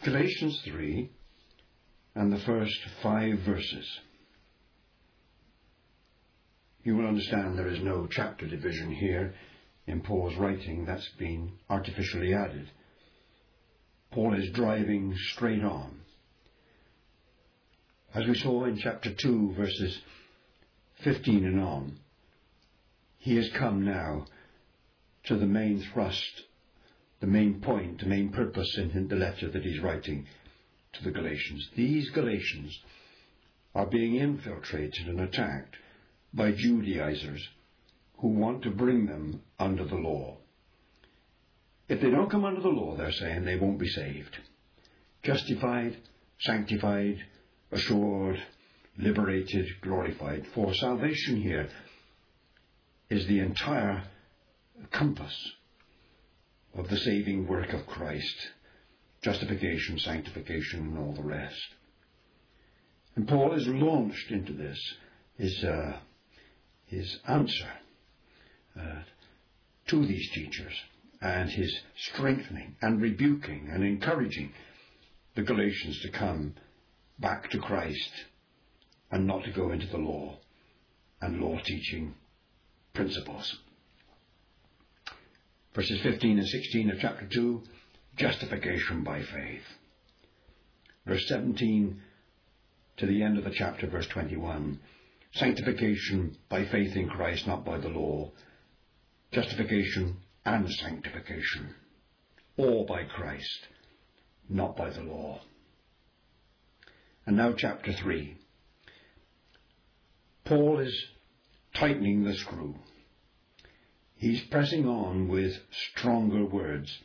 Galatians 3 and the first 5 verses. You will understand there is no chapter division here in Paul's writing. That's been artificially added. Paul is driving straight on. As we saw in chapter 2, verses 15 and on, he has come now to the main thrust, the main point, the main purpose in the letter that he's writing to the Galatians. These Galatians are being infiltrated and attacked by Judaizers who want to bring them under the law. If they don't come under the law, they're saying, they won't be saved. Justified, sanctified, assured, liberated, glorified. For salvation here is the entire compass of the saving work of Christ. Justification, sanctification, and all the rest. And Paul is launched into this, his answer to these teachers, and his strengthening and rebuking and encouraging the Galatians to come back to Christ and not to go into the law and law-teaching principles. Verses 15 and 16 of chapter 2, justification by faith. Verse 17 to the end of the chapter, verse 21, sanctification by faith in Christ, not by the law. Justification and sanctification, all by Christ, not by the law. And now chapter 3. Paul is tightening the screw. He's pressing on with stronger words,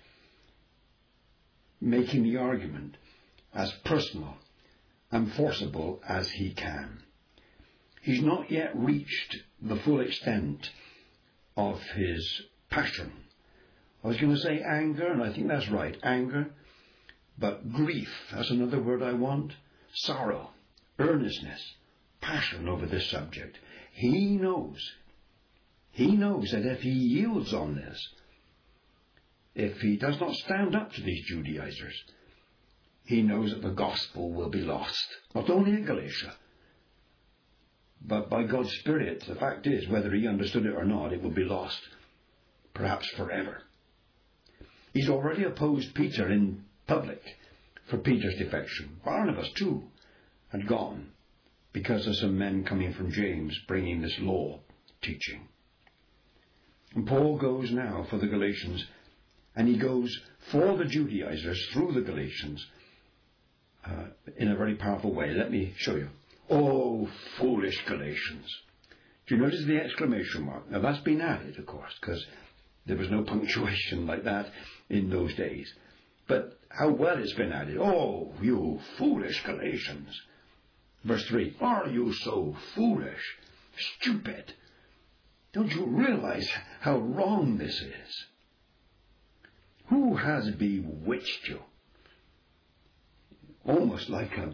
making the argument as personal and forcible as he can. He's not yet reached the full extent of his passion. I was going to say anger, and I think that's right, anger, but grief, that's another word I want. Sorrow, earnestness, passion over this subject. He knows that if he yields on this, if he does not stand up to these Judaizers, he knows that the gospel will be lost, not only in Galatia, but by God's Spirit. The fact is, whether he understood it or not, it will be lost, perhaps forever. He's already opposed Peter in public for Peter's defection. Barnabas too had gone because of some men coming from James bringing this law teaching. And Paul goes now for the Galatians, and he goes for the Judaizers through the Galatians in a very powerful way. Let me show you. Oh, foolish Galatians. Do you notice the exclamation mark? Now that's been added, of course, because there was no punctuation like that in those days. But how well it's been added. Oh, you foolish Galatians. Verse 3. Are you so foolish? Stupid. Don't you realize how wrong this is? Who has bewitched you? Almost like a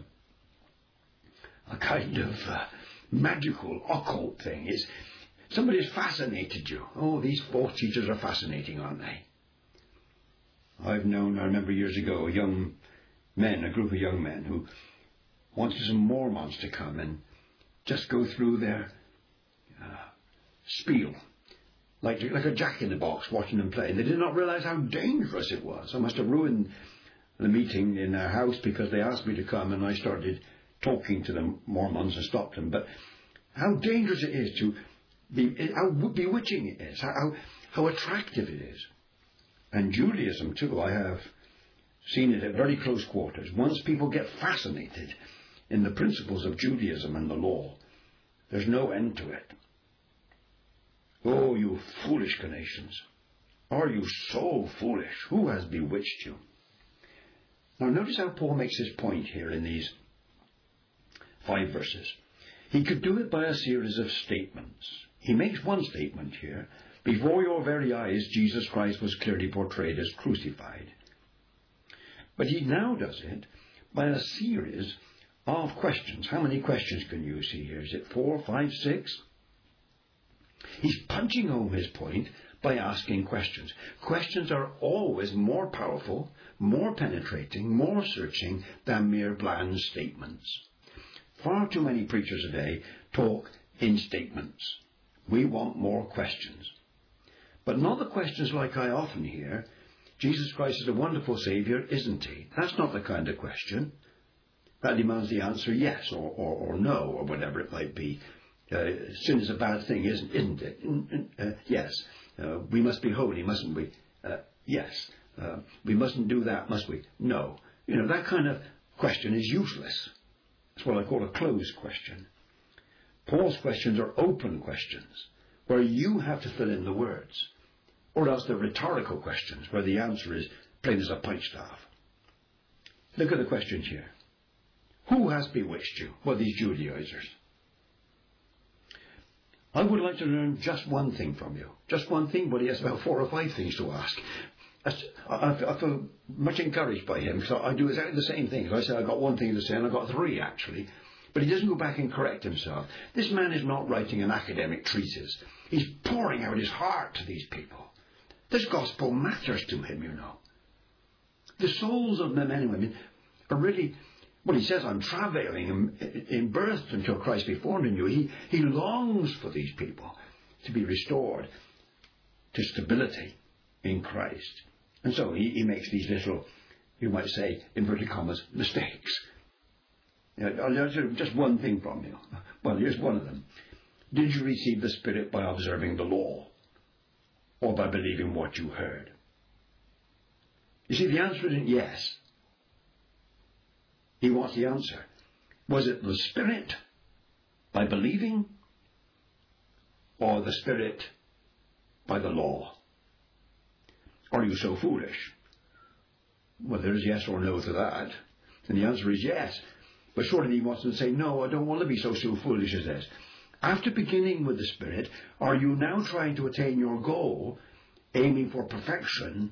kind of magical, occult thing. Somebody's fascinated you. Oh, these false teachers are fascinating, aren't they? I remember years ago, a group of young men who wanted some Mormons to come and just go through their spiel, like a jack-in-the-box, watching them play. They did not realize how dangerous it was. I must have ruined the meeting in their house because they asked me to come, and I started talking to the Mormons and stopped them. But how dangerous it is how bewitching it is, how attractive it is. And Judaism too, I have seen it at very close quarters. Once people get fascinated in the principles of Judaism and the law, there's no end to it. Oh, you foolish Galatians. Are you so foolish? Who has bewitched you? Now notice how Paul makes his point here in these 5 verses. He could do it by a series of statements. He makes one statement here. Before your very eyes, Jesus Christ was clearly portrayed as crucified. But he now does it by a series of questions. How many questions can you see here? Is it 4, 5, 6? He's punching home his point by asking questions. Questions are always more powerful, more penetrating, more searching than mere bland statements. Far too many preachers today talk in statements. We want more questions. But not the questions like I often hear. Jesus Christ is a wonderful Saviour, isn't he? That's not the kind of question. That demands the answer yes or no or whatever it might be. Sin is a bad thing, isn't it? Yes. We must be holy, mustn't we? Yes. We mustn't do that, must we? No. That kind of question is useless. It's what I call a closed question. Paul's questions are open questions, where you have to fill in the words. Or else they're rhetorical questions, where the answer is plain as a pikestaff. Look at the questions here. Who has bewitched you? Well, these Judaizers. I would like to learn just one thing from you. Just one thing, but he has about 4 or 5 things to ask. I feel much encouraged by him, because I do exactly the same thing. I say I've got one thing to say, and I've got 3 actually. But he doesn't go back and correct himself. This man is not writing an academic treatise. He's pouring out his heart to these people. This gospel matters to him, The souls of the men and women are really... Well, he says, I'm travailing in birth until Christ be formed in you. He longs for these people to be restored to stability in Christ. And so he makes these little, you might say, inverted commas, mistakes. Just one thing from you. Well, here's one of them. Did you receive the Spirit by observing the law, or by believing what you heard? You see, the answer isn't yes. He wants the answer. Was it the Spirit by believing, or the Spirit by the law? Are you so foolish? Well, there's yes or no to that. And the answer is yes. But surely he wants to say, no, I don't want to be so foolish as this. After beginning with the Spirit, are you now trying to attain your goal, aiming for perfection,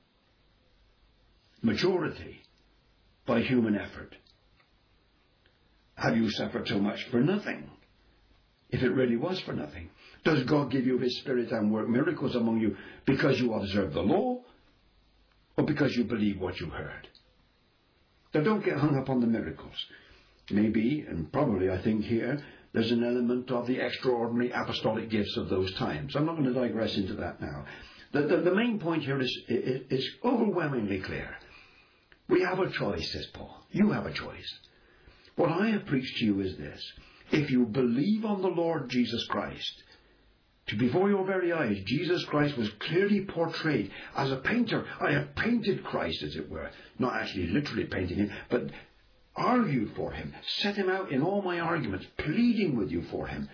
maturity, by human effort? Have you suffered so much for nothing? If it really was for nothing. Does God give you His Spirit and work miracles among you because you observe the law, or because you believe what you heard? Now don't get hung up on the miracles. Maybe, and probably I think here, there's an element of the extraordinary apostolic gifts of those times. I'm not going to digress into that now. The main point here is overwhelmingly clear. We have a choice, says Paul. You have a choice. What I have preached to you is this. If you believe on the Lord Jesus Christ, to before your very eyes, Jesus Christ was clearly portrayed as a painter. I have painted Christ, as it were. Not actually literally painting him, but argued for him. Set him out in all my arguments, pleading with you for him.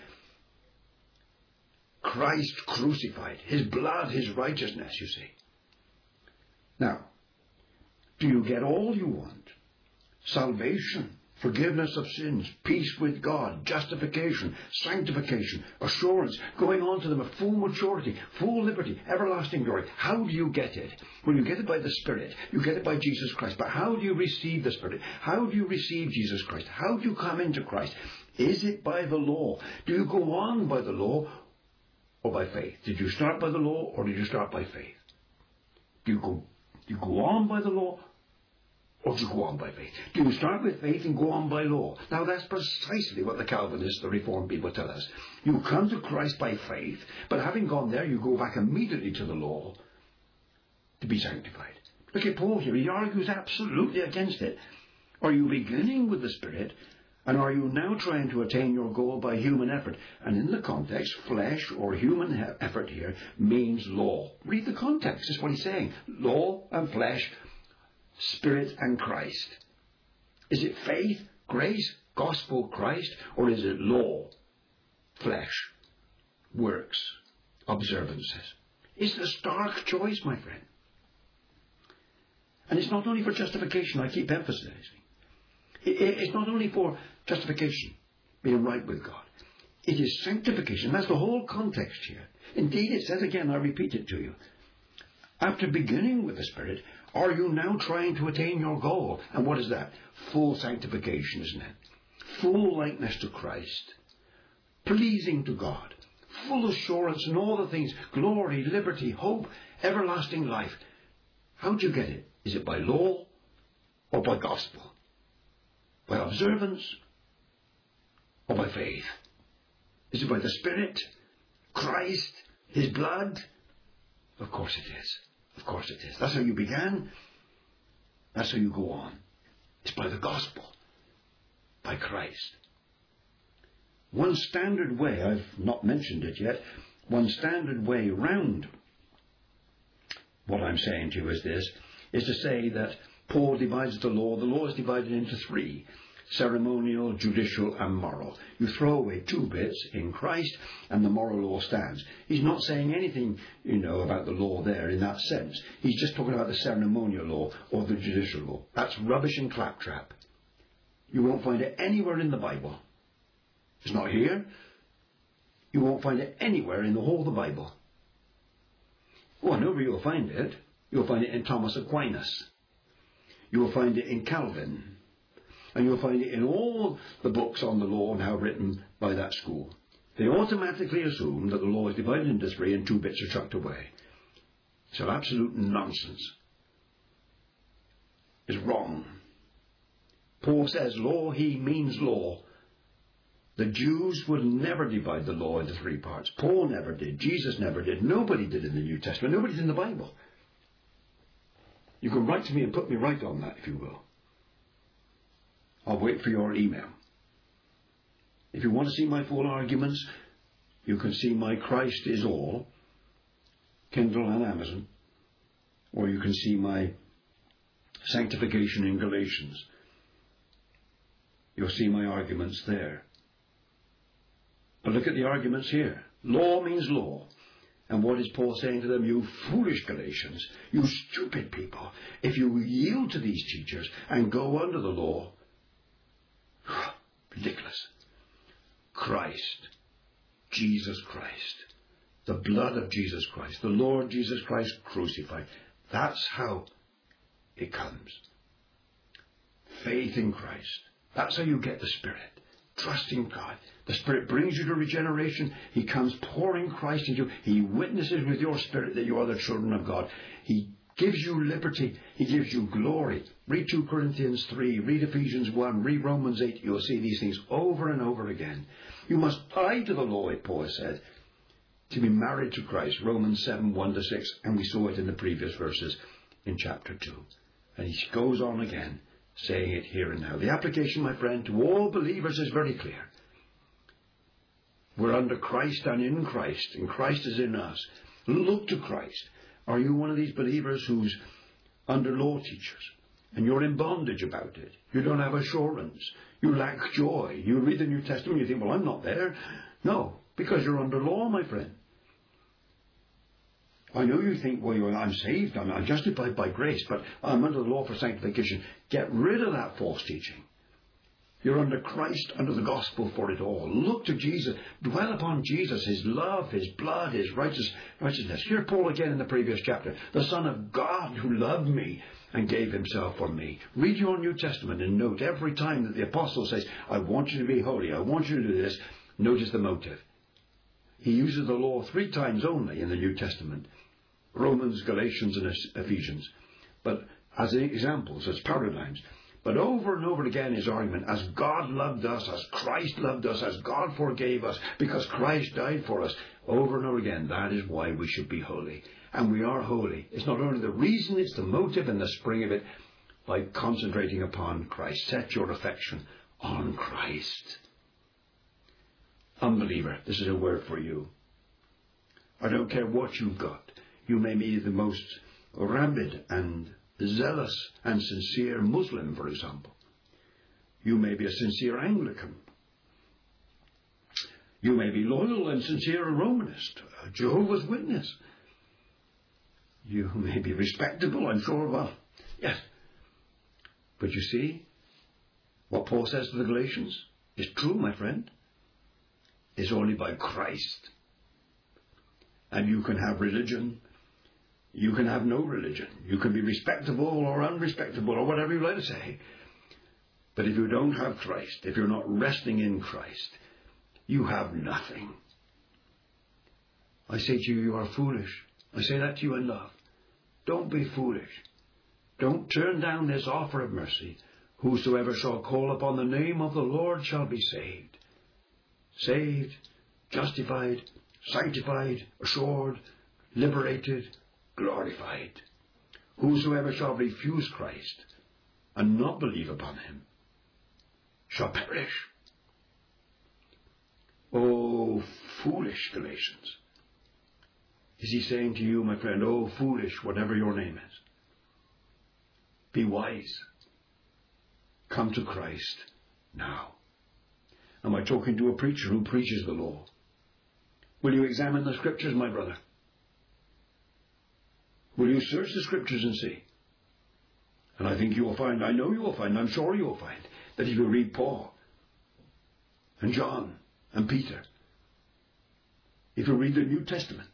Christ crucified. His blood, His righteousness, you see. Now, do you get all you want? Salvation, forgiveness of sins, peace with God, justification, sanctification, assurance, going on to them of full maturity, full liberty, everlasting glory. How do you get it? Well, you get it by the Spirit. You get it by Jesus Christ. But how do you receive the Spirit? How do you receive Jesus Christ? How do you come into Christ? Is it by the law? Do you go on by the law or by faith? Did you start by the law or did you start by faith? Do you go on by the law, or do you go on by faith? Do you start with faith and go on by law? Now that's precisely what the Calvinists, the Reformed people tell us. You come to Christ by faith, but having gone there, you go back immediately to the law to be sanctified. Look at Paul here. He argues absolutely against it. Are you beginning with the Spirit, and are you now trying to attain your goal by human effort? And in the context, flesh or human effort here means law. Read the context. That's what he's saying. Law and flesh, Spirit and Christ. Is it faith, grace, gospel, Christ, or is it law, flesh, works, observances? It's a stark choice, my friend. And it's not only for justification, I keep emphasizing. It's not only for justification, being right with God. It is sanctification. That's the whole context here. Indeed, it says again, I repeat it to you. After beginning with the Spirit, are you now trying to attain your goal? And what is that? Full sanctification, isn't it? Full likeness to Christ. Pleasing to God. full assurance and all the things, glory, liberty, hope, everlasting life. How do you get it? Is it by law or by gospel? By observance or by faith? Is it by the Spirit, Christ, His blood? Of course it is. Of course it is. That's how you began. That's how you go on. It's by the gospel, by Christ. One standard way, I've not mentioned it yet, one standard way round what I'm saying to you is this, is to say that Paul divides the law. The law is divided into three: ceremonial, judicial, and moral. You throw away two bits in Christ and the moral law stands. He's not saying anything, about the law there in that sense. He's just talking about the ceremonial law or the judicial law. That's rubbish and claptrap. You won't find it anywhere in the Bible. It's not here. You won't find it anywhere in the whole of the Bible. Oh, I know where you'll find it. You'll find it in Thomas Aquinas. You'll find it in Calvin. And you'll find it in all the books on the law now written by that school. They automatically assume that the law is divided into three and two bits are chucked away. So absolute nonsense. It's wrong. Paul says law, he means law. The Jews would never divide the law into three parts. Paul never did. Jesus never did. Nobody did in the New Testament. Nobody did in the Bible. You can write to me and put me right on that, if you will. I'll wait for your email. If you want to see my full arguments, you can see my Christ is All, Kindle and Amazon, or you can see my Sanctification in Galatians. You'll see my arguments there. But look at the arguments here. Law means law. And what is Paul saying to them? You foolish Galatians, you stupid people, if you yield to these teachers and go under the law, ridiculous. Christ, Jesus Christ, the blood of Jesus Christ, the Lord Jesus Christ crucified. That's how it comes. Faith in Christ. That's how you get the Spirit. Trust in God. The Spirit brings you to regeneration. He comes pouring Christ into you. He witnesses with your spirit that you are the children of God. He gives you liberty. He gives you glory. Read 2 Corinthians 3. Read Ephesians 1. Read Romans 8. You'll see these things over and over again. You must die to the law, Paul said, to be married to Christ. Romans 7, 1-6. And we saw it in the previous verses in chapter 2. And he goes on again, saying it here and now. The application, my friend, to all believers is very clear. We're under Christ and in Christ, and Christ is in us. Look to Christ. Are you one of these believers who's under law teachers, and you're in bondage about it? You don't have assurance. You lack joy. You read the New Testament, you think, well, I'm not there. No, because you're under law, my friend. I know you think, well, I'm saved, I'm justified by grace, but I'm under the law for sanctification. Get rid of that false teaching. You're under Christ, under the gospel for it all. Look to Jesus. Dwell upon Jesus, His love, His blood, His righteousness. Hear Paul again in the previous chapter. The Son of God who loved me and gave Himself for me. Read your New Testament and note every time that the apostle says, I want you to be holy, I want you to do this, notice the motive. He uses the law 3 times only in the New Testament. Romans, Galatians, and Ephesians. But as examples, as paradigms. But over and over again his argument, as God loved us, as Christ loved us, as God forgave us, because Christ died for us. Over and over again, that is why we should be holy. And we are holy. It's not only the reason, it's the motive and the spring of it, by concentrating upon Christ. Set your affection on Christ. Unbeliever, this is a word for you. I don't care what you've got. You may be the most rabid and zealous and sincere Muslim, for example. You may be a sincere Anglican. You may be loyal and sincere Romanist, a Jehovah's Witness. You may be respectable, I'm sure, well, yes. But you see, what Paul says to the Galatians is true, my friend. It's only by Christ. And you can have religion. You can have no religion. You can be respectable or unrespectable or whatever you like to say. But if you don't have Christ, if you're not resting in Christ, you have nothing. I say to you, you are foolish. I say that to you in love. Don't be foolish. Don't turn down this offer of mercy. Whosoever shall call upon the name of the Lord shall be saved. Saved, justified, sanctified, assured, liberated, glorified. Whosoever shall refuse Christ and not believe upon him shall perish. Oh, foolish Galatians. Is he saying to you, my friend, oh, foolish, whatever your name is? Be wise. Come to Christ now. Am I talking to a preacher who preaches the law? Will you examine the Scriptures, my brother? Will you search the Scriptures and see? And I think you will find, I know you will find, I'm sure you will find, that if you read Paul and John and Peter, if you read the New Testament,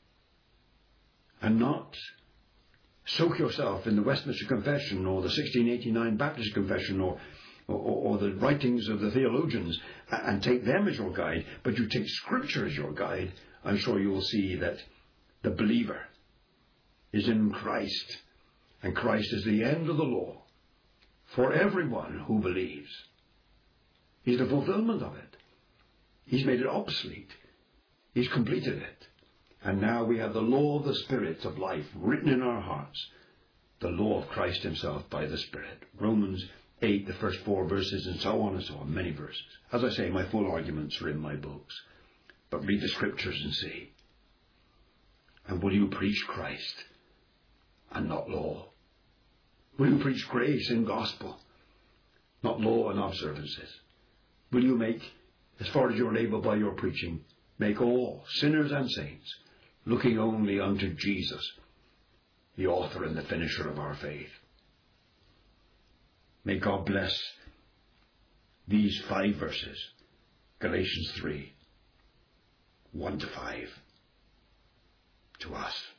and not soak yourself in the Westminster Confession or the 1689 Baptist Confession or the writings of the theologians and take them as your guide, but you take Scripture as your guide, I'm sure you will see that the believer is in Christ, and Christ is the end of the law for everyone who believes. He's the fulfillment of it. He's made it obsolete. He's completed it. And now we have the law of the Spirit of life written in our hearts, the law of Christ himself by the Spirit. Romans 8, the first 4 verses, and so on and so on, many verses. As I say, my full arguments are in my books. But read the Scriptures and see. And will you preach Christ and not law? Will you preach grace and gospel, not law and observances? Will you make, as far as you're able by your preaching, make all, sinners and saints, looking only unto Jesus, the author and the finisher of our faith? May God bless these 5 verses, Galatians 3, 1 to 5, to us.